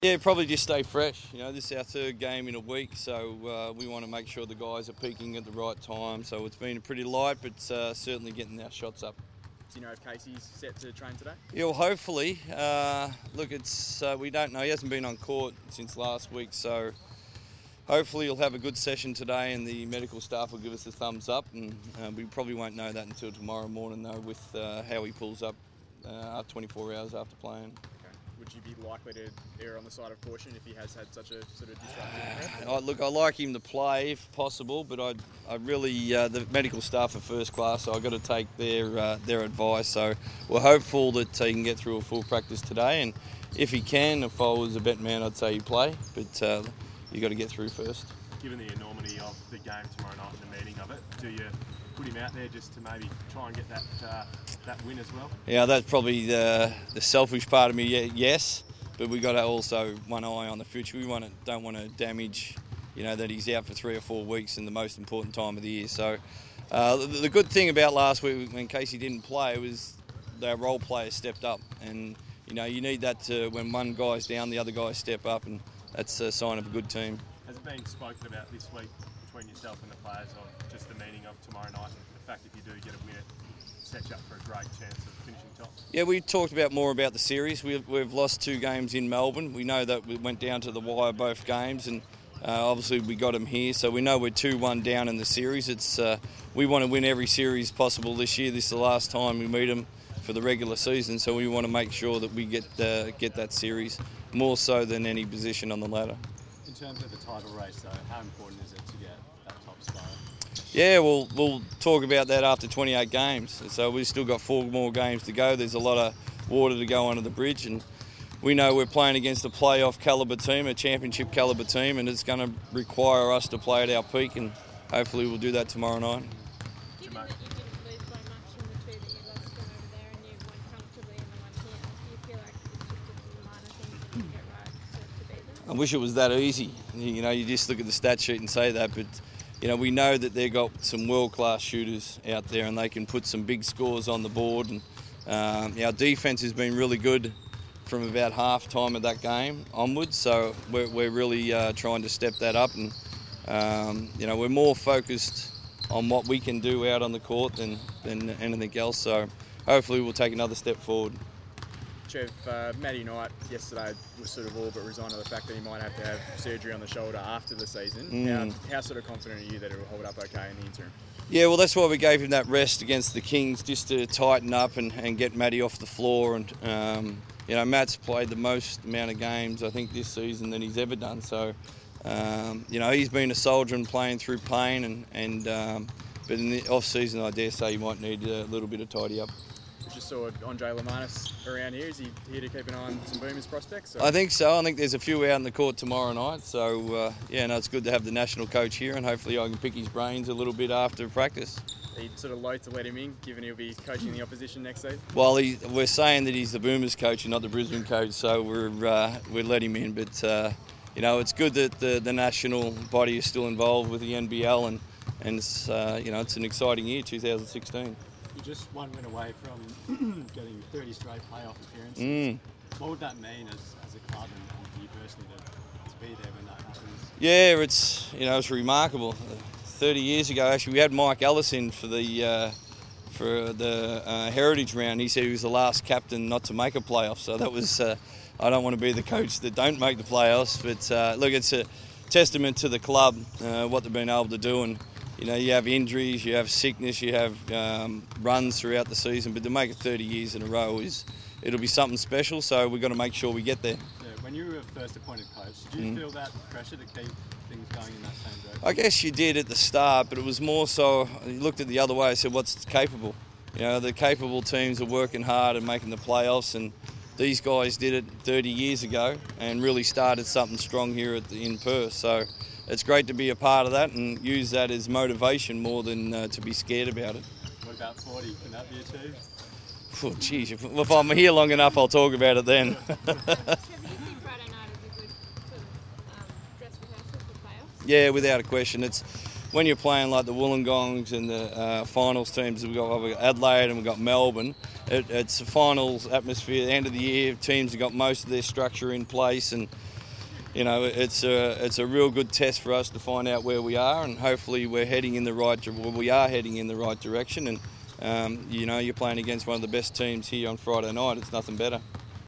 Yeah, probably just stay fresh. This is our third game in a week, so we want to make sure the guys are peaking at the right time. So it's been pretty light, but certainly getting our shots up. Do you know if Casey's set to train today? Yeah, well, hopefully. Look, we don't know. He hasn't been on court since last week, so hopefully he'll have a good session today, and the medical staff will give us a thumbs up. And we probably won't know that until tomorrow morning, though, with how he pulls up 24 hours after playing. Would you be likely to err on the side of caution if he has had such a sort of disruption? Look, I like him to play if possible, but I really the medical staff are first class, so I've got to take their advice. So we're hopeful that he can get through a full practice today, and if he can, if I was a bet man, I'd say he'd play, but you got to get through first. Given the enormity of the game tomorrow night and the meaning of it, do you put him out there just to maybe try and get that win as well? Yeah, that's probably the selfish part of me. Yes, but we got to also one eye on the future. We don't want to damage, that he's out for 3 or 4 weeks in the most important time of the year. So the good thing about last week when Casey didn't play was their role players stepped up, and you need that when one guy's down, the other guys step up, and that's a sign of a good team. Has it been spoken about this week between yourself and the players of just the meaning of tomorrow night and the fact if you do get a win, it sets you up for a great chance of finishing top? Yeah, we talked more about the series. We've lost 2 games in Melbourne. We know that we went down to the wire both games, and obviously we got them here, so we know we're 2-1 down in the series. We want to win every series possible this year. This is the last time we meet them for the regular season, so we want to make sure that we get that series more so than any position on the ladder. In terms of the title race, though, how important is it to get that top spot? Yeah, we'll talk about that after 28 games. So we've still got 4 more games to go. There's a lot of water to go under the bridge, and we know we're playing against a playoff calibre team, a championship calibre team, and it's going to require us to play at our peak, and hopefully we'll do that tomorrow night. Given that you didn't lose by much in the 2 that you lost from over there and you won comfortably in the 1 here, do you feel like it's just a minor things that you get right to beat them? I wish it was that easy. You just look at the stat sheet and say that, but we know that they've got some world-class shooters out there, and they can put some big scores on the board. And our defence has been really good from about half time of that game onwards, so we're really trying to step that up, and we're more focused on what we can do out on the court than anything else. So hopefully we'll take another step forward. Trev, Matty Knight yesterday was sort of all but resigned to the fact that he might have to have surgery on the shoulder after the season. How sort of confident are you that it will hold up okay in the interim? Yeah, well, that's why we gave him that rest against the Kings, just to tighten up and get Matty off the floor. And Matt's played the most amount of games I think this season than he's ever done. So he's been a soldier and playing through pain, but in the off season I dare say he might need a little bit of tidy up. We just saw Andre Lamanis around here. Is he here to keep an eye on some Boomers prospects? Or? I think so. I think there's a few out in the court tomorrow night. So, it's good to have the national coach here, and hopefully I can pick his brains a little bit after practice. Are you sort of loath to let him in, given he'll be coaching the opposition next season? Well, we're saying that he's the Boomers coach and not the Brisbane coach, so we'll let him in. But, it's good that the national body is still involved with the NBL, and it's, it's an exciting year, 2016. You're just 1 win away from getting 30 straight playoff appearances. What would that mean as a club and for you personally to be there when that happens? Yeah, it's remarkable. 30 years ago, actually, we had Mike Ellis in for the Heritage Round. He said he was the last captain not to make a playoff. So that was. I don't want to be the coach that don't make the playoffs, but look, it's a testament to the club what they've been able to do, and. You have injuries, you have sickness, you have runs throughout the season, but to make it 30 years in a row it'll be something special. So we've got to make sure we get there. Yeah, when you were first appointed coach, did you feel that pressure to keep things going in that same direction? I guess you did at the start, but it was more so. You looked at the other way. I said, "What's capable?" The capable teams are working hard and making the playoffs, and these guys did it 30 years ago and really started something strong here in Perth. So. It's great to be a part of that and use that as motivation more than to be scared about it. What about 40? Can that be achieved? Oh, geez, if I'm here long enough, I'll talk about it then. Trevor, do you think Friday night is a good sort of dress rehearsal for playoffs? Yeah, without a question. It's when you're playing like the Wollongongs and the finals teams. We've got Adelaide and we've got Melbourne. It's a finals atmosphere. At the end of the year, teams have got most of their structure in place, and you know, it's a real good test for us to find out where we are, and hopefully we are heading in the right direction. And you know, you're playing against one of the best teams here on Friday night. It's nothing better.